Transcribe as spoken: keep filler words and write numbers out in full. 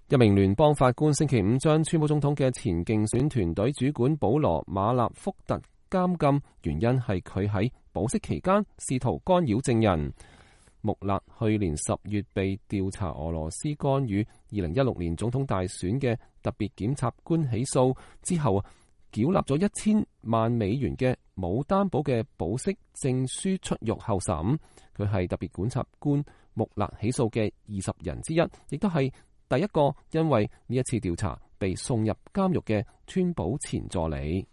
一名聯邦法官星期五將川普總統嘅前競選團隊主管保羅馬納福特監禁，原因係佢喺保釋期間試圖干擾證人。穆勒去年十月被調查俄羅斯干預二零一六年總統大選嘅特別檢察官起訴之後，繳納咗一千萬美元嘅冇擔保嘅保釋證書出獄候審。佢係特別檢察官穆勒起訴嘅二十人之一，亦都係第一個因為呢一次調查被送入監獄嘅川普前助理。